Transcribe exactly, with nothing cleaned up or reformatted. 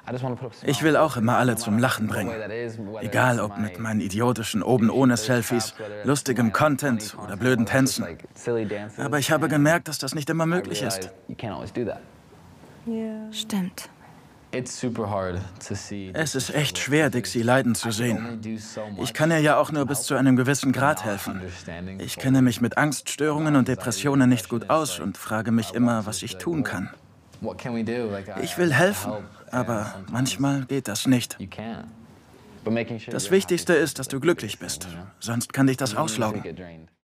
Ich will auch immer alle zum Lachen bringen. Egal ob mit meinen idiotischen oben-ohne-Selfies, lustigem Content oder blöden Tänzen. Aber ich habe gemerkt, dass das nicht immer möglich ist. Stimmt. Es ist echt schwer, Dixie leiden zu sehen. Ich kann ihr ja auch nur bis zu einem gewissen Grad helfen. Ich kenne mich mit Angststörungen und Depressionen nicht gut aus und frage mich immer, was ich tun kann. Ich will helfen, aber manchmal geht das nicht. Das Wichtigste ist, dass du glücklich bist, sonst kann dich das auslaugen.